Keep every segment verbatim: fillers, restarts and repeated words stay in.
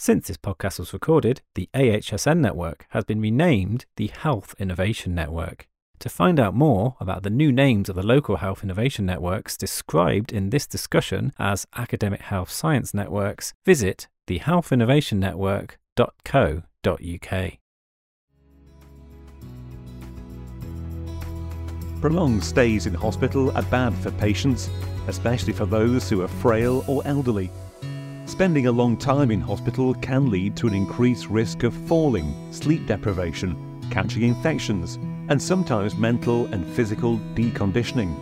Since this podcast was recorded, the A H S N network has been renamed the Health Innovation Network. To find out more about the new names of the local health innovation networks described in this discussion as academic health science networks, visit the health innovation network dot co dot uk. Prolonged stays in hospital are bad for patients, especially for those who are frail or elderly. Spending a long time in hospital can lead to an increased risk of falling, sleep deprivation, catching infections, and sometimes mental and physical deconditioning.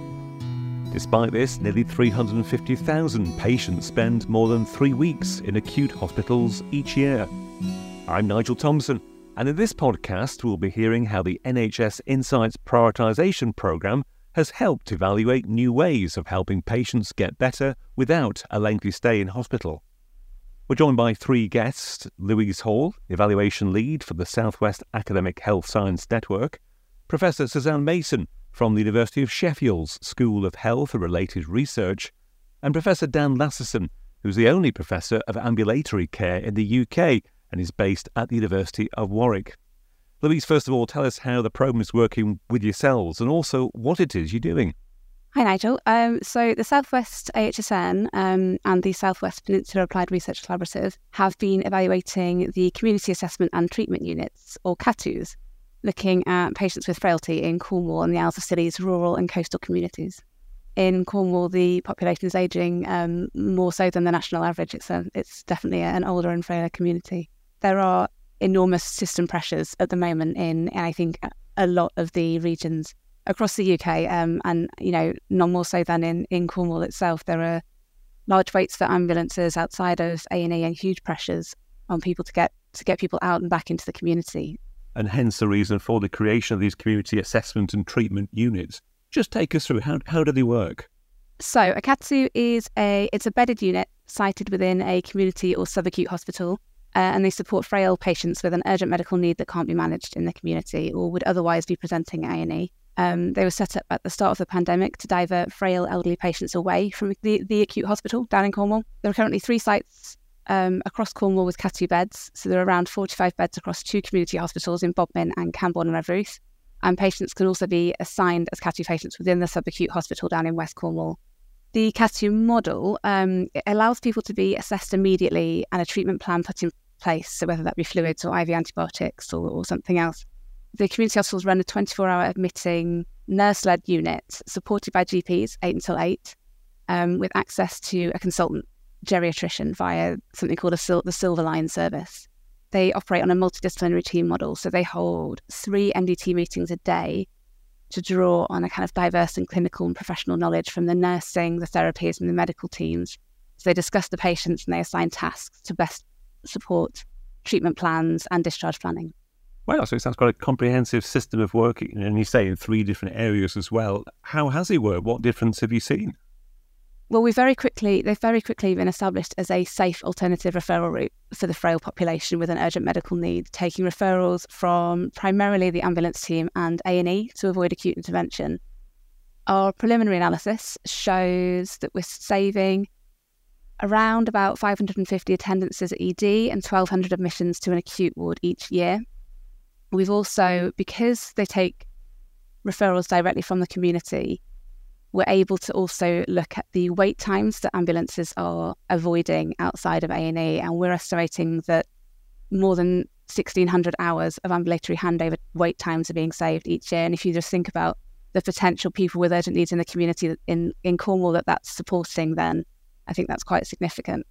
Despite this, nearly three hundred fifty thousand patients spend more than three weeks in acute hospitals each year. I'm Nigel Thompson, and in this podcast we'll be hearing how the N H S Insights Prioritisation Programme has helped evaluate new ways of helping patients get better without a lengthy stay in hospital. We're joined by three guests: Louise Hall, Evaluation Lead for the South West Academic Health Science Network; Professor Suzanne Mason from the University of Sheffield's School of Health and Related Research; and Professor Dan Lasserson, who's the only Professor of Ambulatory Care in the U K and is based at the University of Warwick. Louise, first of all, tell us how the programme is working with yourselves and also what it is you're doing. Hi Nigel. Um, so the South West A H S N um, and the South West Peninsula Applied Research Collaborative have been evaluating the Community Assessment and Treatment Units, or C A T Us, looking at patients with frailty in Cornwall and the Isles of Scilly's rural and coastal communities. In Cornwall, the population is ageing um, more so than the national average. It's, a, it's definitely an older and frailer community. There are enormous system pressures at the moment in, I think, a lot of the regions across the U K, um, and, you know, none more so than in, in Cornwall itself. There are large waits for ambulances outside of A and E and huge pressures on people to get to get people out and back into the community. And hence the reason for the creation of these community assessment and treatment units. Just take us through, how, how do they work? So a C A T U is a, it's a bedded unit sited within a community or subacute hospital, uh, and they support frail patients with an urgent medical need that can't be managed in the community or would otherwise be presenting at A and E. Um, they were set up at the start of the pandemic to divert frail elderly patients away from the, the acute hospital down in Cornwall. There are currently three sites um, across Cornwall with C A T U beds, so there are around forty-five beds across two community hospitals in Bodmin and Camborne and Redruth. And patients can also be assigned as C A T U patients within the subacute hospital down in West Cornwall. The C A T U model um, it allows people to be assessed immediately and a treatment plan put in place, so whether that be fluids or I V antibiotics or, or something else. The community hospitals run a twenty-four hour admitting nurse-led unit supported by G Ps, eight until eight, um, with access to a consultant geriatrician via something called a sil- the Silver Line service. They operate on a multidisciplinary team model, so they hold three M D T meetings a day to draw on a kind of diverse and clinical and professional knowledge from the nursing, the therapies and the medical teams. So they discuss the patients and they assign tasks to best support treatment plans and discharge planning. Wow, so it sounds quite a comprehensive system of working, and you say in three different areas as well. How has it worked? What difference have you seen? Well, we very quickly, they've very quickly been established as a safe alternative referral route for the frail population with an urgent medical need, taking referrals from primarily the ambulance team and A and E to avoid acute intervention. Our preliminary analysis shows that we're saving around about five hundred fifty attendances at E D and twelve hundred admissions to an acute ward each year. We've also, because they take referrals directly from the community, we're able to also look at the wait times that ambulances are avoiding outside of A and E, and we're estimating that more than sixteen hundred hours of ambulatory handover wait times are being saved each year. And if you just think about the potential people with urgent needs in the community in, in Cornwall that that's supporting, then I think that's quite significant.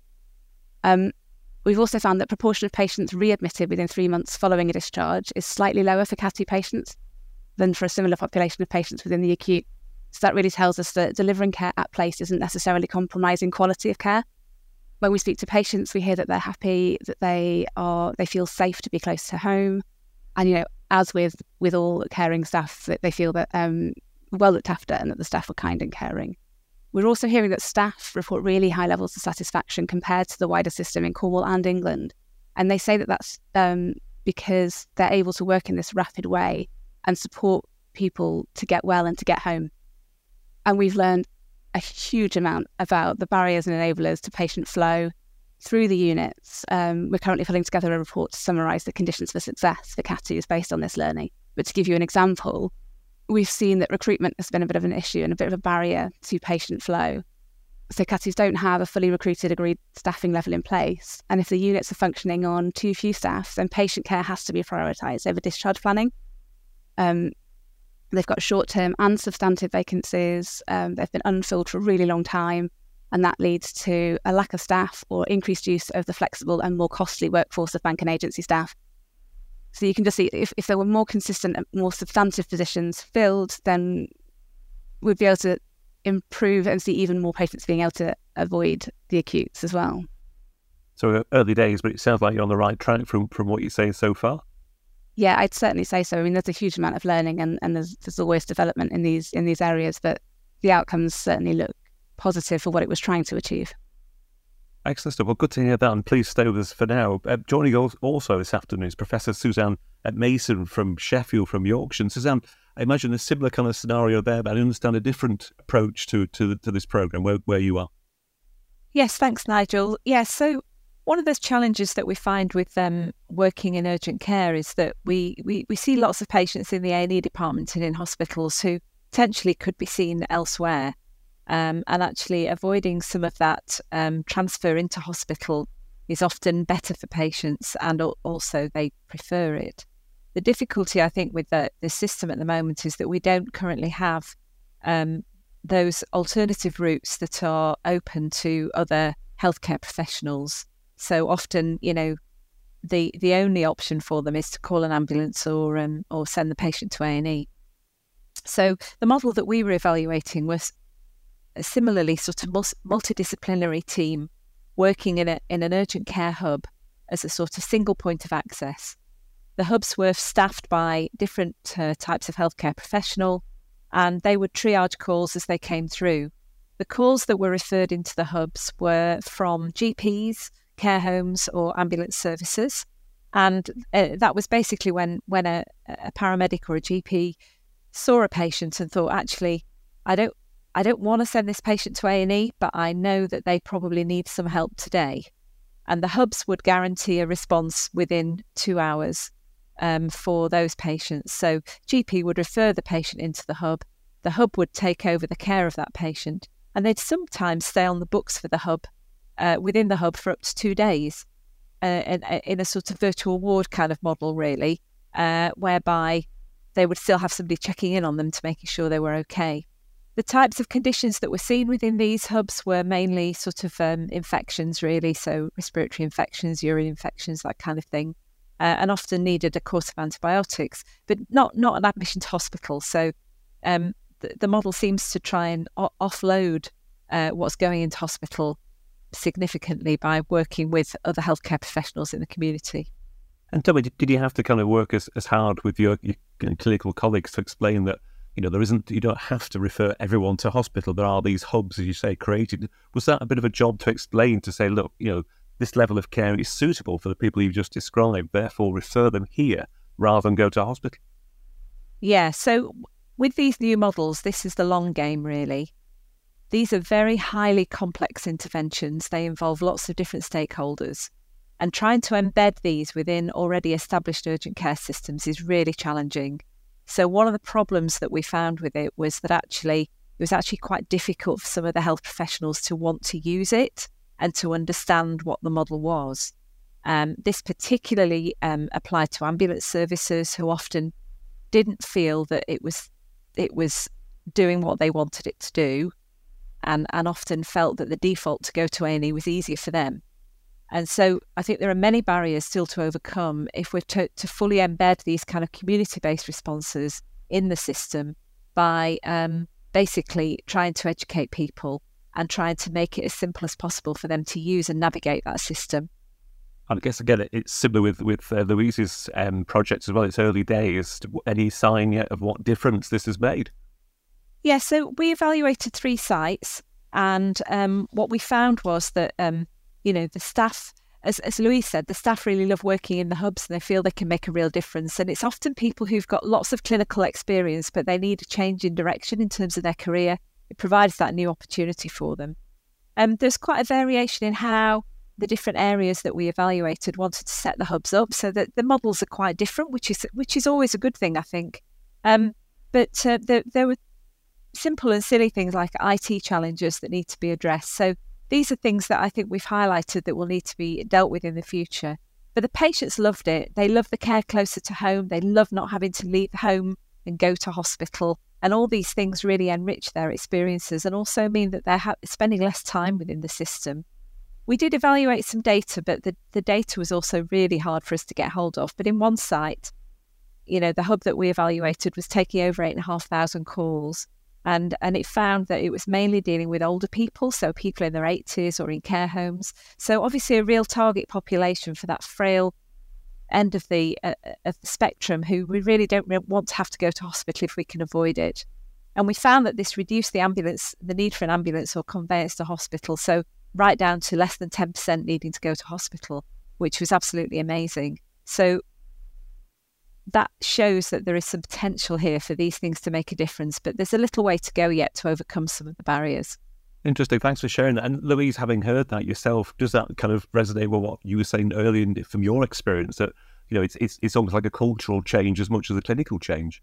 Um, We've also found that proportion of patients readmitted within three months following a discharge is slightly lower for C A T U patients than for a similar population of patients within the acute. So that really tells us that delivering care at place isn't necessarily compromising quality of care. When we speak to patients, we hear that they're happy, that they are, they feel safe to be close to home. And, you know, as with, with all caring staff, that they feel that um, well looked after and that the staff are kind and caring. We're also hearing that staff report really high levels of satisfaction compared to the wider system in Cornwall and England. And they say that that's um, because they're able to work in this rapid way and support people to get well and to get home. And we've learned a huge amount about the barriers and enablers to patient flow, through the units. Um, we're currently putting together a report to summarise the conditions for success for C A T Us based on this learning. But to give you an example, we've seen that recruitment has been a bit of an issue and a bit of a barrier to patient flow. So C A T Us don't have a fully recruited agreed staffing level in place. And if the units are functioning on too few staff, then patient care has to be prioritised over discharge planning. Um, they've got short-term and substantive vacancies. Um, they've been unfilled for a really long time. And that leads to a lack of staff or increased use of the flexible and more costly workforce of bank and agency staff. So you can just see if, if there were more consistent and more substantive positions filled, then we'd be able to improve and see even more patients being able to avoid the acutes as well. So early days, but it sounds like you're on the right track from, from what you're saying so far. Yeah, I'd certainly say so. I mean, there's a huge amount of learning and, and there's, there's always development in these in these areas, but the outcomes certainly look positive for what it was trying to achieve. Excellent stuff. Well, good to hear that, and please stay with us for now. Uh, joining us also this afternoon is Professor Suzanne Mason from Sheffield, from Yorkshire. And Suzanne, I imagine a similar kind of scenario there, but I understand a different approach to to, to this programme where, where you are. Yes, thanks, Nigel. Yes, so one of those challenges that we find with um, working in urgent care is that we, we, we see lots of patients in the A and E department and in hospitals who potentially could be seen elsewhere. Um, and actually avoiding some of that um, transfer into hospital is often better for patients, and also they prefer it. The difficulty, I think, with the, the system at the moment is that we don't currently have um, those alternative routes that are open to other healthcare professionals. So often, you know, the the only option for them is to call an ambulance or um, or send the patient to A and E. So the model that we were evaluating was a similarly sort of multidisciplinary team working in a in an urgent care hub as a sort of single point of access. The hubs were staffed by different uh, types of healthcare professional, and they would triage calls as they came through. The calls that were referred into the hubs were from G Ps, care homes or ambulance services, and uh, that was basically when, when a, a paramedic or a G P saw a patient and thought, actually, I don't I don't want to send this patient to A and E, but I know that they probably need some help today. And the hubs would guarantee a response within two hours um, for those patients. So G P would refer the patient into the hub. The hub would take over the care of that patient, and they'd sometimes stay on the books for the hub, uh, within the hub for up to two days, uh, in, in a sort of virtual ward kind of model, really, uh, whereby they would still have somebody checking in on them to making sure they were okay. The types of conditions that were seen within these hubs were mainly sort of um, infections, really, so respiratory infections, urine infections, that kind of thing, uh, and often needed a course of antibiotics, but not not an admission to hospital. So um, the, the model seems to try and o- offload uh, what's going into hospital significantly by working with other healthcare professionals in the community. And tell me, did, did you have to kind of work as, as hard with your, your clinical colleagues to explain that, you know, there isn't, you don't have to refer everyone to hospital. There are these hubs, as you say, created. Was that a bit of a job to explain, to say, look, you know, this level of care is suitable for the people you've just described, therefore refer them here rather than go to hospital? Yeah, so with these new models, this is the long game, really. These are very highly complex interventions. They involve lots of different stakeholders. And trying to embed these within already established urgent care systems is really challenging. So one of the problems that we found with it was that actually it was actually quite difficult for some of the health professionals to want to use it and to understand what the model was. Um, this particularly um, applied to ambulance services, who often didn't feel that it was it was doing what they wanted it to do, and, and often felt that the default to go to A and E was easier for them. And so I think there are many barriers still to overcome if we're to, to fully embed these kind of community-based responses in the system by um, basically trying to educate people and trying to make it as simple as possible for them to use and navigate that system. And I guess, again, it's similar with, with uh, Louise's um, project as well. It's early days. Any sign yet of what difference this has made? Yeah, so we evaluated three sites, and um, what we found was that um, you know, the staff, as, as Louise said, the staff really love working in the hubs and they feel they can make a real difference. And it's often people who've got lots of clinical experience, but they need a change in direction in terms of their career. It provides that new opportunity for them. Um, there's quite a variation in how the different areas that we evaluated wanted to set the hubs up so that the models are quite different, which is which is always a good thing, I think. Um, but uh, there, there were simple and silly things like I T challenges that need to be addressed. So these are things that I think we've highlighted that will need to be dealt with in the future. But the patients loved it. They love the care closer to home. They love not having to leave home and go to hospital. And all these things really enrich their experiences and also mean that they're ha- spending less time within the system. We did evaluate some data, but the, the data was also really hard for us to get hold of. But in one site, you know, the hub that we evaluated was taking over eight and a half thousand calls. And, and it found that it was mainly dealing with older people, so people in their eighties or in care homes. So obviously a real target population for that frail end of the uh, of the spectrum who we really don't want to have to go to hospital if we can avoid it. And we found that this reduced the ambulance, the need for an ambulance or conveyance to hospital, so right down to less than ten percent needing to go to hospital, which was absolutely amazing. So that shows that there is some potential here for these things to make a difference, but there's a little way to go yet to overcome some of the barriers. Interesting. Thanks for sharing that. And Louise, having heard that yourself, does that kind of resonate with what you were saying earlier in, from your experience that, you know, it's, it's it's almost like a cultural change as much as a clinical change?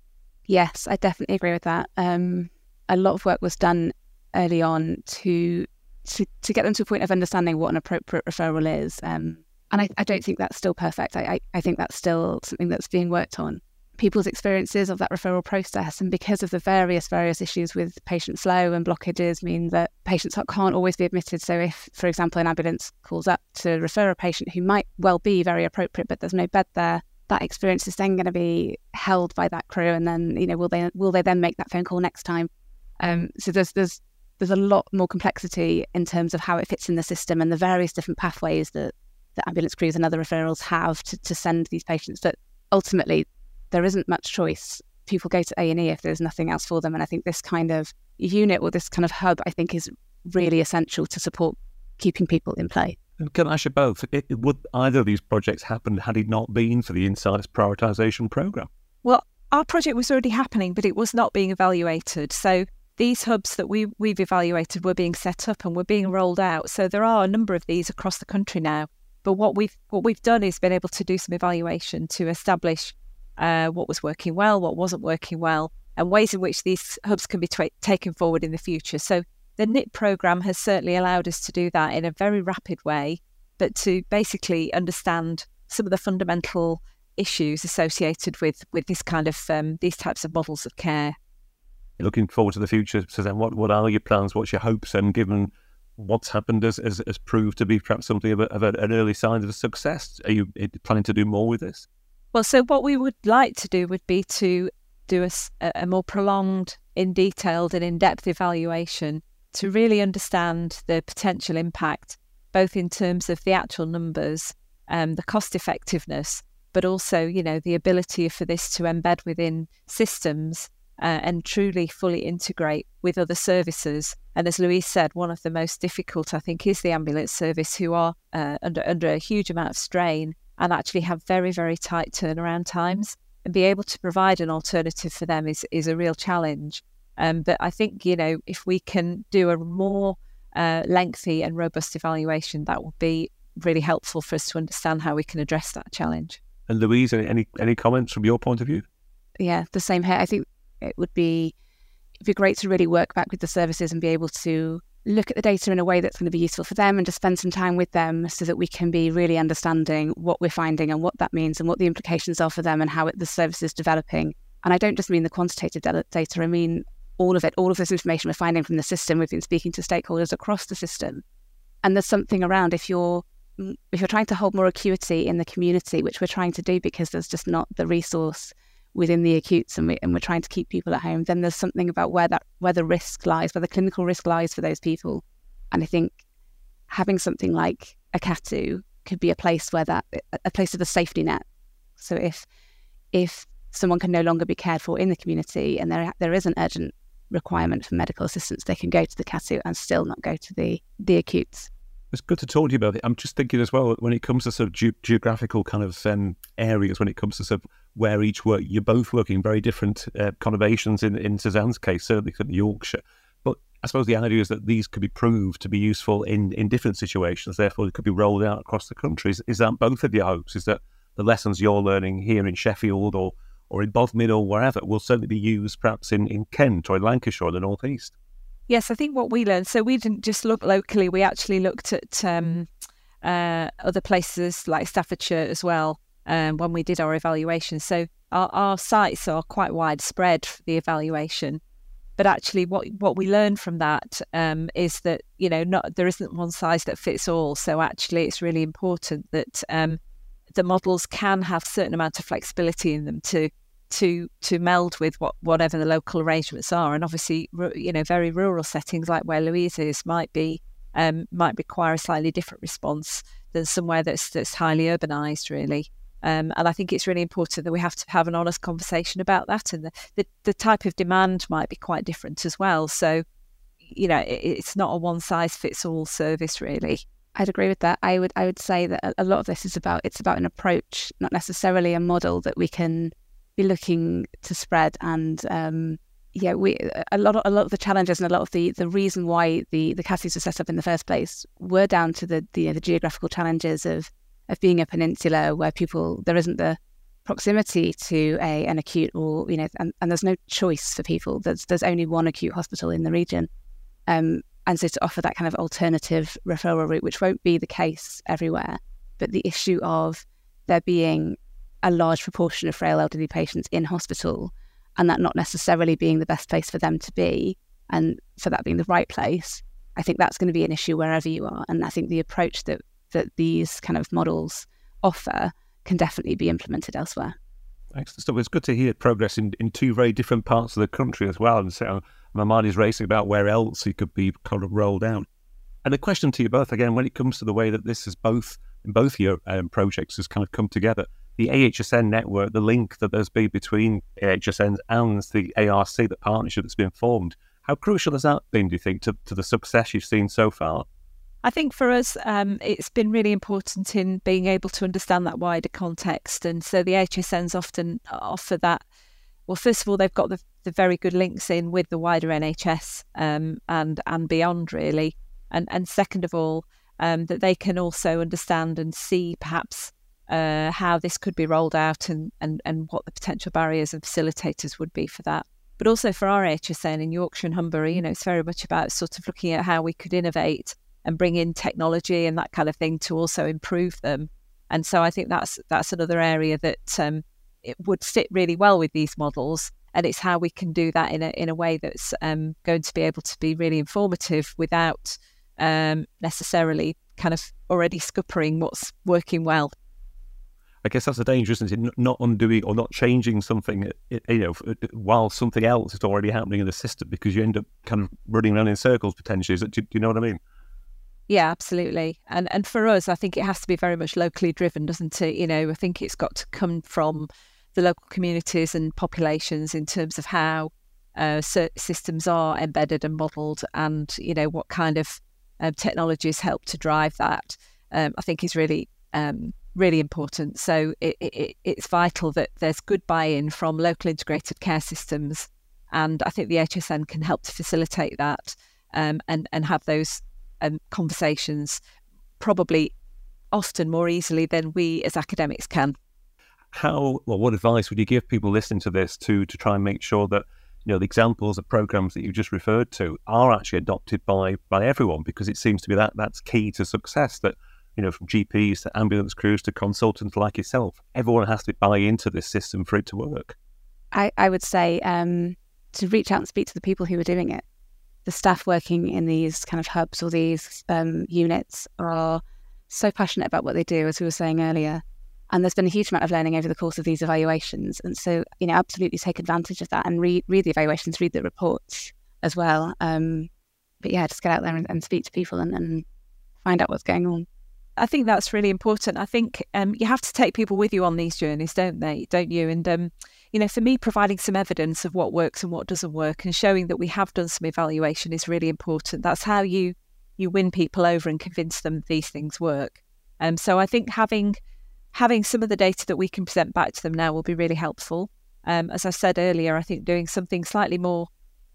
Yes, I definitely agree with that. Um, a lot of work was done early on to to, to get them to a point of understanding what an appropriate referral is. Um, and I, I don't think that's still perfect. I, I, I think that's still something that's being worked on. People's experiences of that referral process, and because of the various various issues with patient flow and blockages, mean that patients can't always be admitted. So if, for example, an ambulance calls up to refer a patient who might well be very appropriate, but there's no bed there, that experience is then going to be held by that crew, and then, you know, will they will they then make that phone call next time? Um, so there's there's there's a lot more complexity in terms of how it fits in the system and the various different pathways that that ambulance crews and other referrals have to, to send these patients. But ultimately, there isn't much choice. People go to A and E if there's nothing else for them. And I think this kind of unit or this kind of hub, I think, is really essential to support keeping people in play. And can I ask you both, it, it, would either of these projects happen had it not been for the Insights Prioritisation Programme? Well, our project was already happening, but it was not being evaluated. So these hubs that we, we've evaluated were being set up and were being rolled out. So there are a number of these across the country now. But what we've what we've done is been able to do some evaluation to establish uh, what was working well, what wasn't working well, and ways in which these hubs can be t- taken forward in the future. So the N I P programme has certainly allowed us to do that in a very rapid way, but to basically understand some of the fundamental issues associated with, with this kind of um, these types of models of care. Looking forward to the future, Suzanne, what, what are your plans? What's your hopes? And given what's happened has, has, has proved to be perhaps something of, a, of a, an early sign of success, are you planning to do more with this? Well, so what we would like to do would be to do a, a more prolonged, in detailed and in-depth evaluation to really understand the potential impact, both in terms of the actual numbers, um, the cost effectiveness, but also, you know, the ability for this to embed within systems uh, and truly fully integrate with other services. And as Louise said, one of the most difficult, I think, is the ambulance service, who are uh, under under a huge amount of strain and actually have very, very tight turnaround times. And be able to provide an alternative for them is, is a real challenge. Um, but I think, you know, if we can do a more uh, lengthy and robust evaluation, that would be really helpful for us to understand how we can address that challenge. And Louise, any any, any comments from your point of view? Yeah, the same here. I think it would be it'd be great to really work back with the services and be able to look at the data in a way that's going to be useful for them and to spend some time with them so that we can be really understanding what we're finding and what that means and what the implications are for them and how it, the service is developing. And I don't just mean the quantitative data, I mean all of it, all of this information we're finding from the system. We've been speaking to stakeholders across the system. And there's something around if you're if you're trying to hold more acuity in the community, which we're trying to do because there's just not the resource within the acutes, and, we, and we're trying to keep people at home, then there's something about where that where the risk lies, where the clinical risk lies for those people. And I think having something like a C A T U could be a place where that a place of a safety net. So if if someone can no longer be cared for in the community and there there is an urgent requirement for medical assistance, they can go to the C A T U and still not go to the the acutes. It's good to talk to you about it. I'm just thinking as well, when it comes to sort of ge- geographical kind of um, areas, when it comes to sort of where each work, you're both working very different uh, conurbations in, in Suzanne's case, certainly in Yorkshire. But I suppose the idea is that these could be proved to be useful in, in different situations, therefore they could be rolled out across the country. Is, is that both of your hopes? Is that the lessons you're learning here in Sheffield or, or in Bothmid or wherever will certainly be used perhaps in, in Kent or in Lancashire or the North East? Yes, I think what we learned, so we didn't just look locally, we actually looked at um, uh, other places like Staffordshire as well um, when we did our evaluation. So our, our sites are quite widespread for the evaluation. But actually, what what we learned from that um, is that, you know, not there isn't one size that fits all. So actually, it's really important that um, the models can have certain amount of flexibility in them to to to meld with what whatever the local arrangements are. And obviously, you know, very rural settings like where Louise is might be um, might require a slightly different response than somewhere that's that's highly urbanised, really. Um, and I think it's really important that we have to have an honest conversation about that. And the, the, the type of demand might be quite different as well. So, you know, it, it's not a one-size-fits-all service, really. I'd agree with that. I would I would say that a lot of this is about, it's about an approach, not necessarily a model that we can be looking to spread. And um, yeah, we a lot of a lot of the challenges and a lot of the, the reason why the, the C A S Ys were set up in the first place were down to the the, you know, the geographical challenges of of being a peninsula where people, there isn't the proximity to a an acute or, you know, and, and there's no choice for people. There's there's only one acute hospital in the region. Um, and so to offer that kind of alternative referral route, which won't be the case everywhere, but the issue of there being a large proportion of frail elderly patients in hospital and that not necessarily being the best place for them to be, and for that being the right place, I think that's going to be an issue wherever you are. And I think the approach that that these kind of models offer can definitely be implemented elsewhere. Excellent stuff. It's good to hear progress in, in two very different parts of the country as well. And so my mind is racing about where else it could be kind of rolled out. And a question to you both, again, when it comes to the way that this is both, in both your um, projects has kind of come together, the A H S N network, the link that there's been between A H S N and the A R C, the partnership that's been formed, how crucial has that been, do you think, to, to the success you've seen so far? I think for us, um, it's been really important in being able to understand that wider context. And so the A H S Ns often offer that. Well, first of all, they've got the, the very good links in with the wider N H S um, and and beyond, really. And and second of all, um, that they can also understand and see perhaps uh, how this could be rolled out and, and, and what the potential barriers and facilitators would be for that. But also for our A H S N in Yorkshire and Humber, you know, it's very much about sort of looking at how we could innovate and bring in technology and that kind of thing to also improve them. And so I think that's that's another area that um, it would fit really well with these models. And it's how we can do that in a in a way that's um, going to be able to be really informative without um, necessarily kind of already scuppering what's working well. I guess that's the danger, isn't it? Not undoing or not changing something, you know, while something else is already happening in the system, because you end up kind of running around in circles potentially. Is it, do you know what I mean? Yeah, absolutely. And and for us, I think it has to be very much locally driven, doesn't it? You know, I think it's got to come from the local communities and populations in terms of how uh, systems are embedded and modelled, and, you know, what kind of um, technologies help to drive that. Um, I think is really, um, really important. So it, it, it's vital that there's good buy-in from local integrated care systems, and I think the H S N can help to facilitate that um, and and have those Um, conversations probably often more easily than we as academics can. How, well, what advice would you give people listening to this to to try and make sure that, you know, the examples of programs that you just referred to are actually adopted by by everyone? Because it seems to be that that's key to success, that, you know, from G Ps to ambulance crews to consultants like yourself, everyone has to buy into this system for it to work. I, I would say um, to reach out and speak to the people who are doing it. The staff working in these kind of hubs or these um, units are so passionate about what they do, as we were saying earlier. And there's been a huge amount of learning over the course of these evaluations. And so, you know, absolutely take advantage of that and read, read the evaluations, read the reports as well. Um, but yeah, just get out there and, and speak to people and, and find out what's going on. I think that's really important. I think um, you have to take people with you on these journeys, don't they? Don't you? And, um, you know, for me, providing some evidence of what works and what doesn't work and showing that we have done some evaluation is really important. That's how you you win people over and convince them these things work. Um, so I think having having some of the data that we can present back to them now will be really helpful. Um, as I said earlier, I think doing something slightly more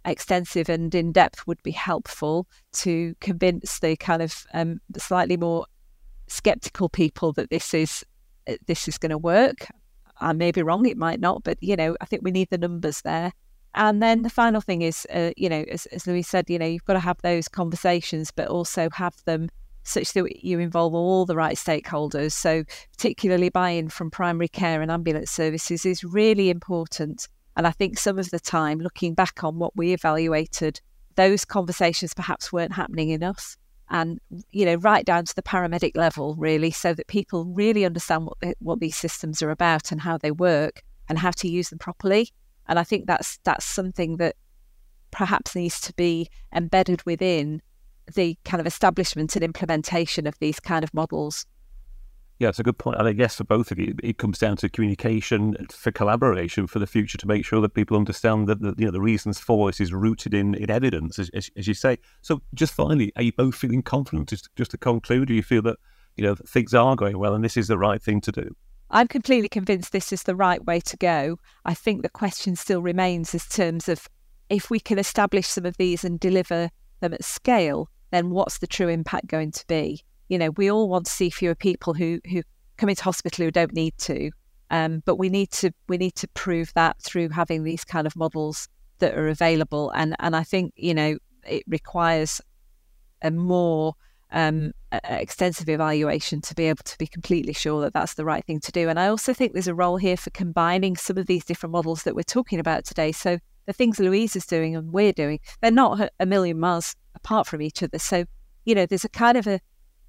extensive and in-depth would be helpful to convince the kind of um, slightly more sceptical people that this is this is going to work. I may be wrong, it might not, but, you know, I think we need the numbers there. And then the final thing is, uh, you know, as, as Louise said, you know, you've got to have those conversations, but also have them such that you involve all the right stakeholders. So particularly buy-in from primary care and ambulance services is really important. And I think some of the time, looking back on what we evaluated, those conversations perhaps weren't happening enough. And, you know, right down to the paramedic level, really, so that people really understand what the, what these systems are about and how they work and how to use them properly. And I think that's that's something that perhaps needs to be embedded within the kind of establishment and implementation of these kind of models. Yeah, it's a good point. And I guess for both of you, it comes down to communication, for collaboration for the future, to make sure that people understand that the, you know, the reasons for this is rooted in, in evidence, as, as, as you say. So just finally, are you both feeling confident? Just, just to conclude, do you feel that, you know, things are going well and this is the right thing to do? I'm completely convinced this is the right way to go. I think the question still remains in terms of if we can establish some of these and deliver them at scale, then what's the true impact going to be? You know, we all want to see fewer people who, who come into hospital who don't need to, um, but we need to we need to prove that through having these kind of models that are available. And and I think, you know, it requires a more um, a extensive evaluation to be able to be completely sure that that's the right thing to do. And I also think there's a role here for combining some of these different models that we're talking about today. So the things Louise is doing and we're doing, they're not a million miles apart from each other. So, you know, there's a kind of a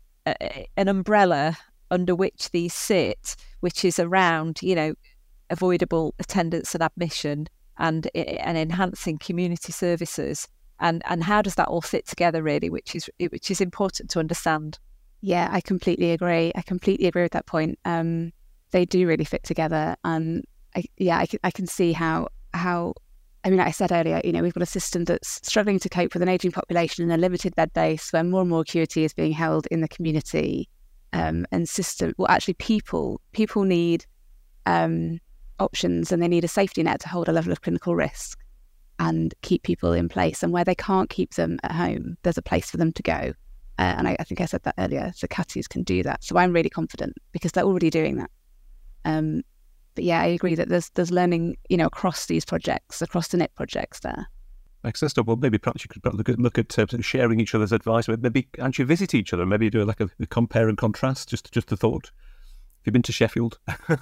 an umbrella under which these sit, which is around, you know, avoidable attendance and admission and and enhancing community services, and and how does that all fit together, really, which is which is important to understand. Yeah, I completely agree. I completely agree with that point. Um, they do really fit together, and I, yeah, I can I can see how how. I mean, like I said earlier, you know, we've got a system that's struggling to cope with an ageing population and a limited bed base, where more and more acuity is being held in the community. Um, and system, well, actually, people people need um, options, and they need a safety net to hold a level of clinical risk and keep people in place. And where they can't keep them at home, there's a place for them to go. Uh, and I, I think I said that earlier. So CATIs can do that. So I'm really confident because they're already doing that. Um, But yeah, I agree that there's there's learning, you know, across these projects, across the N I P projects there. Excellent. Well, maybe perhaps you could look at, look at uh, sharing each other's advice. Maybe actually visit each other. Maybe do like a, a compare and contrast. Just just a thought. Have you been to Sheffield?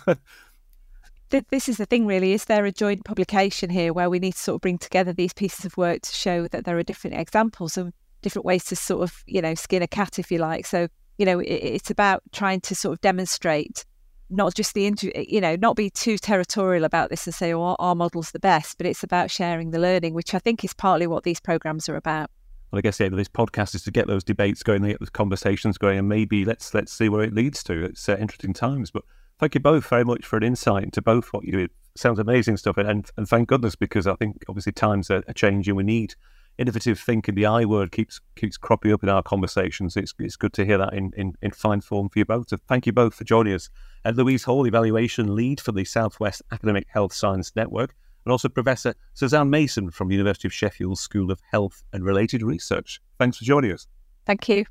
This is the thing, really. Is there a joint publication here where we need to sort of bring together these pieces of work to show that there are different examples and different ways to sort of, you know, skin a cat, if you like. So, you know, it, it's about trying to sort of demonstrate not just the, you know, not be too territorial about this and say, oh, our, our model's the best, but it's about sharing the learning, which I think is partly what these programs are about. Well, I guess yeah, this podcast is to get those debates going, to get those conversations going, and maybe let's let's see where it leads to. It's uh, interesting times. But thank you both very much for an insight into both what you do. It sounds amazing stuff, and, and, and thank goodness, because I think obviously times are, are changing. We need innovative thinking. The I word keeps keeps cropping up in our conversations. It's it's good to hear that in, in, in fine form for you both. So thank you both for joining us. And Louise Hall, Evaluation Lead for the Southwest Academic Health Science Network, and also Professor Suzanne Mason from the University of Sheffield School of Health and Related Research. Thanks for joining us. Thank you.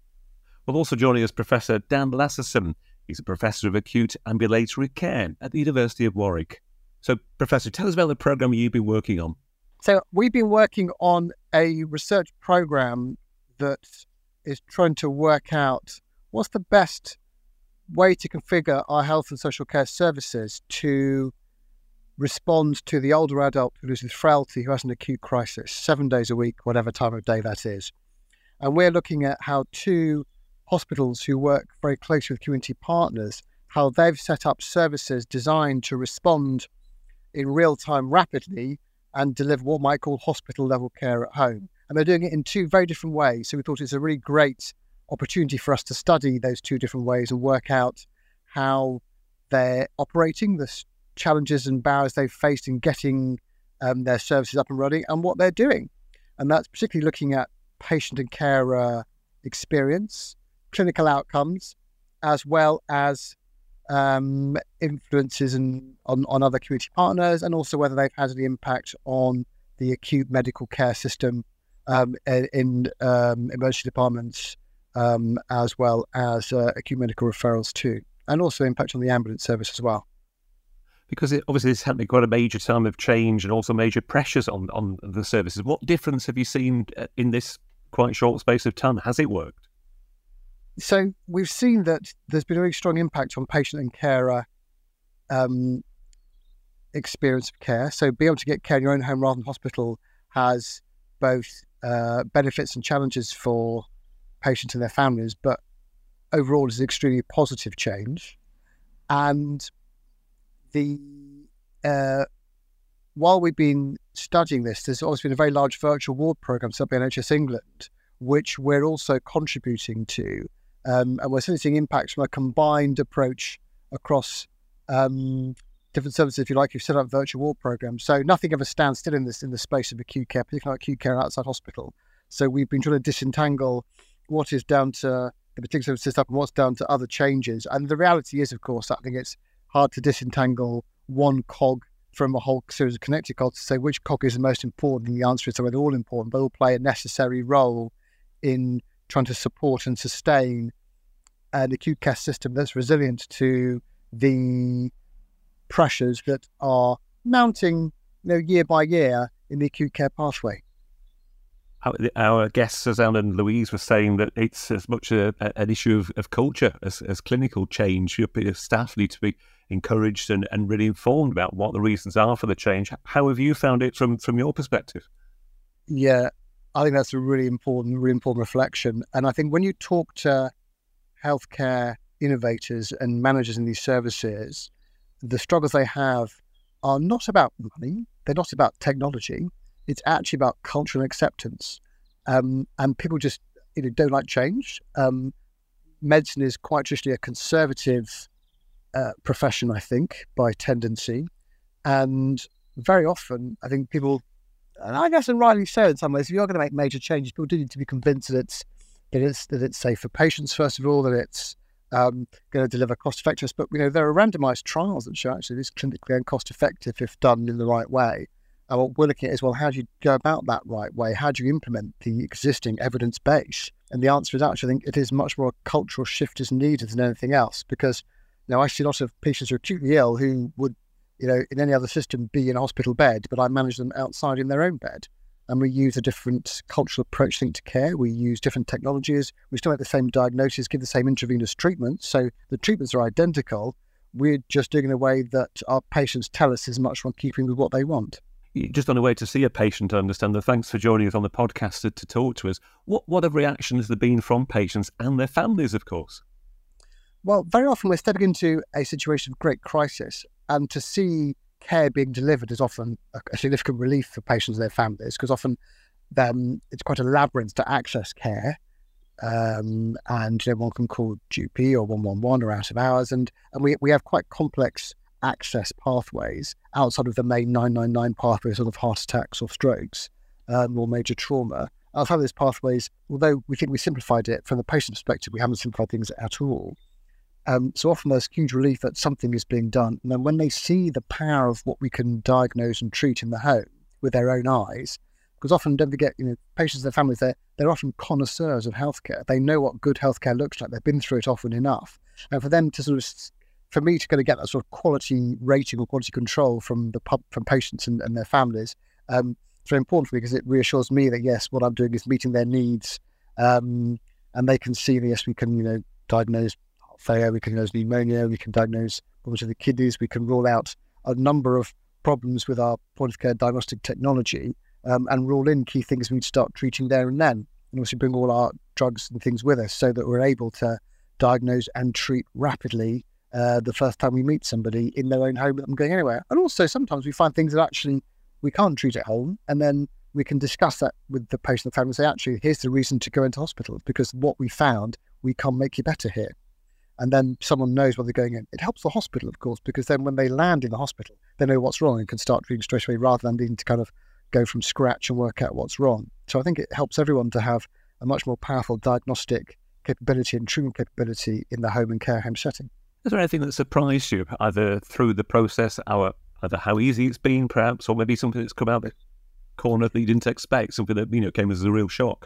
Well, also joining us, Professor Dan Lasserson. He's a Professor of Acute Ambulatory Care at the University of Warwick. So, Professor, tell us about the programme you've been working on. So we've been working on a research program that is trying to work out what's the best way to configure our health and social care services to respond to the older adult who lives with frailty, who has an acute crisis, seven days a week, whatever time of day that is. And we're looking at how two hospitals who work very closely with community partners, how they've set up services designed to respond in real time rapidly and deliver what might call hospital level care at home. And they're doing it in two very different ways. So we thought it's a really great opportunity for us to study those two different ways and work out how they're operating, the challenges and barriers they've faced in getting um, their services up and running, and what they're doing. And that's particularly looking at patient and carer experience, clinical outcomes, as well as um, influences and on, on other community partners, and also whether they've had any impact on the acute medical care system um, in, in um, emergency departments, um, as well as uh, acute medical referrals too, and also impact on the ambulance service as well. Because it, obviously it's happening quite a major time of change and also major pressures on, on the services. What difference have you seen in this quite short space of time? Has it worked? So we've seen that there's been a very strong impact on patient and carer um, experience of care. So being able to get care in your own home rather than hospital has both uh, benefits and challenges for patients and their families, but overall is an extremely positive change. And the uh, while we've been studying this, there's always been a very large virtual ward program set up by N H S England, which we're also contributing to. Um, and we're certainly seeing impacts from a combined approach across um, different services, if you like. You've set up virtual ward programs. So nothing ever stands still in this in the space of acute care, particularly acute care outside hospital. So we've been trying to disentangle what is down to the particular service setup and what's down to other changes. And the reality is, of course, I think it's hard to disentangle one cog from a whole series of connected cogs to say which cog is the most important. And the answer is that they're all important, but all play a necessary role in trying to support and sustain an acute care system that's resilient to the pressures that are mounting, you know, year by year in the acute care pathway. Our, our guest, Suzanne and Louise, were saying that it's as much a, a, an issue of, of culture as, as clinical change. Your staff need to be encouraged and, and really informed about what the reasons are for the change. How have you found it from, from your perspective? Yeah, I think that's a really important, really important reflection. And I think when you talk to healthcare innovators and managers in these services, the struggles they have are not about money. They're not about technology. It's actually about cultural acceptance. Um, and people just you know, don't like change. Um, medicine is quite traditionally a conservative uh, profession, I think, by tendency. And very often, I think people, and I guess and rightly so in some ways, if you're going to make major changes, people do need to be convinced that it's that it's, that it's safe for patients, first of all, that it's um, going to deliver cost effectiveness. But, you know, there are randomized trials that show actually this is clinically and cost effective if done in the right way. And what we're looking at is, well, how do you go about that right way? How do you implement the existing evidence base? And the answer is actually, I think it is much more a cultural shift is needed than anything else, because, you know, I see lots of patients who are acutely ill who would, you know, in any other system be in a hospital bed, but I manage them outside in their own bed. And we use a different cultural approach, I think, to care. We use different technologies. We still make the same diagnosis, give the same intravenous treatment. So the treatments are identical. We're just doing it in a way that our patients tell us is much more in keeping with what they want. You're just on the way to see a patient, I understand. Thanks for joining us on the podcast to, to talk to us. What what have reactions there been from patients and their families, of course? Well, very often we're stepping into a situation of great crisis, and to see care being delivered is often a, a significant relief for patients and their families, because often um, it's quite a labyrinth to access care. Um, and you know, one can call G P or one one one or out of hours, and, and we, we have quite complex access pathways outside of the main nine nine nine pathways of heart attacks or strokes um, or major trauma. Outside of those pathways, although we think we simplified it, from the patient perspective, we haven't simplified things at all. Um, so often there's huge relief that something is being done. And then when they see the power of what we can diagnose and treat in the home with their own eyes, because often, don't forget, you know, patients and their families, they're, they're often connoisseurs of healthcare. They know what good healthcare looks like. They've been through it often enough. And for them to sort of, for me to kind of get that sort of quality rating or quality control from the pub, from patients and, and their families, um, it's very important for me, because it reassures me that, yes, what I'm doing is meeting their needs. Um, and they can see that, yes, we can, you know, diagnose failure, we can diagnose pneumonia, we can diagnose problems with the kidneys, we can rule out a number of problems with our point of care diagnostic technology, um, and rule in key things we need to start treating there and then. And also bring all our drugs and things with us so that we're able to diagnose and treat rapidly uh, the first time we meet somebody in their own home without them going anywhere. And also sometimes we find things that actually we can't treat at home, and then we can discuss that with the patient and family and say, actually, here's the reason to go into hospital, because what we found, we can't make you better here. And then someone knows what they're going in. It helps the hospital, of course, because then when they land in the hospital, they know what's wrong and can start treating straight away, rather than needing to kind of go from scratch and work out what's wrong. So I think it helps everyone to have a much more powerful diagnostic capability and treatment capability in the home and care home setting. Is there anything that surprised you, either through the process, our, either how easy it's been, perhaps, or maybe something that's come out corner that you didn't expect, something that, you know, came as a real shock?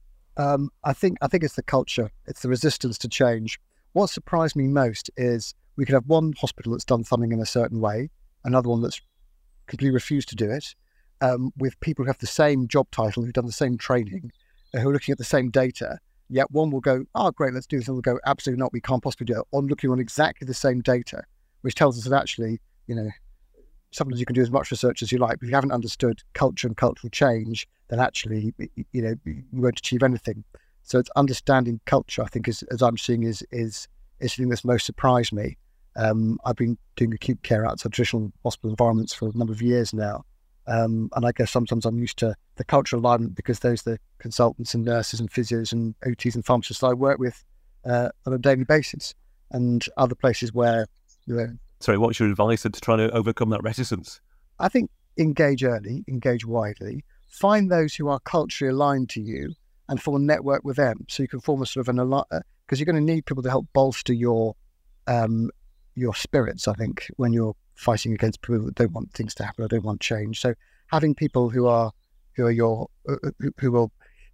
Um, I think I think it's the culture. It's the resistance to change. What surprised me most is we could have one hospital that's done something in a certain way, another one that's completely refused to do it, um, with people who have the same job title, who've done the same training, uh, who are looking at the same data. Yet one will go, oh, great, let's do this. And we'll go, absolutely not, we can't possibly do it. On looking on exactly the same data, which tells us that actually, you know, sometimes you can do as much research as you like, but if you haven't understood culture and cultural change, then actually, you know, you won't achieve anything. So it's understanding culture, I think, is, as I'm seeing, is is is the thing that's most surprised me. Um, I've been doing acute care outside traditional hospital environments for a number of years now. Um, and I guess sometimes I'm used to the cultural alignment because those are the consultants and nurses and physios and O Ts and pharmacists I work with uh, on a daily basis, and other places where, you know, Sorry, what's your advice to try to overcome that reticence? I think engage early, engage widely, find those who are culturally aligned to you and form a network with them. So you can form a sort of an, because you're going to need people to help bolster your um, your spirits, I think, when you're fighting against people that don't want things to happen or don't want change. So having people who are who are your who, who will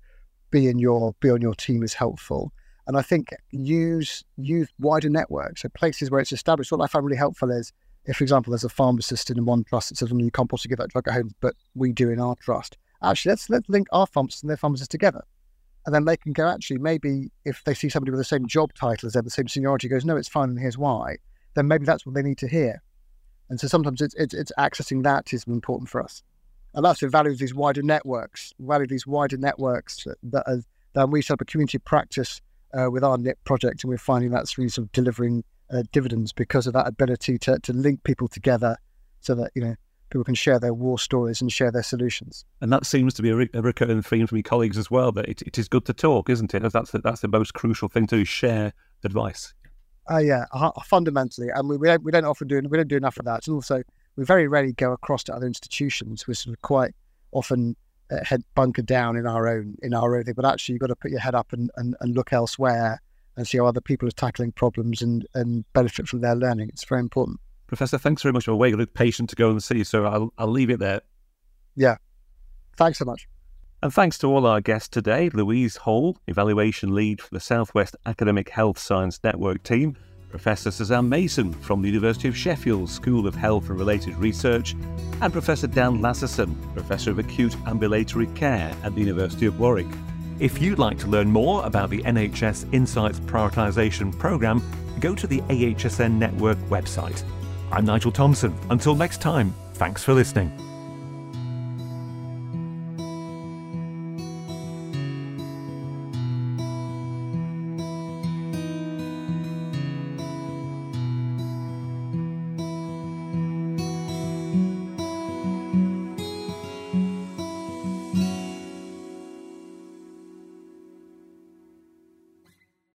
be in your be on your team is helpful. And I think use use wider networks, so places where it's established. What I find really helpful is if, for example, there's a pharmacist in one trust that says, well, you can't possibly give that drug at home, but we do in our trust. Actually, let's let's link our pharmacists and their pharmacists together. And then they can go, actually, maybe if they see somebody with the same job title as them, the same seniority, goes, no, it's fine, and here's why, then maybe that's what they need to hear. And so sometimes it's it's, it's accessing that is important for us. And that's the value of these wider networks, value of these wider networks that, are, that we set up a community practice uh, with our N I P project, and we're finding that's really sort of delivering uh, dividends because of that ability to to link people together so that, you know, people can share their war stories and share their solutions. And that seems to be a, re- a recurring theme from your colleagues as well, that it, it is good to talk, isn't it? That's the, that's the most crucial thing, to share advice. Uh, yeah, uh, fundamentally. And we, we, don't, we don't often do, we don't do enough of that. And also, we very rarely go across to other institutions. We're sort of quite often uh, head bunkered down in our own in our own thing. But actually, you've got to put your head up and, and, and look elsewhere and see how other people are tackling problems and, and benefit from their learning. It's very important. Professor, thanks very much for waiting with patient to go and see. So I'll I'll leave it there. Yeah, thanks so much. And thanks to all our guests today: Louise Hall, Evaluation Lead for the Southwest Academic Health Science Network team; Professor Suzanne Mason from the University of Sheffield School of Health and Related Research; and Professor Dan Lasserson, Professor of Acute Ambulatory Care at the University of Warwick. If you'd like to learn more about the N H S Insights Prioritisation Programme, go to the A H S N Network website. I'm Nigel Thompson. Until next time, thanks for listening.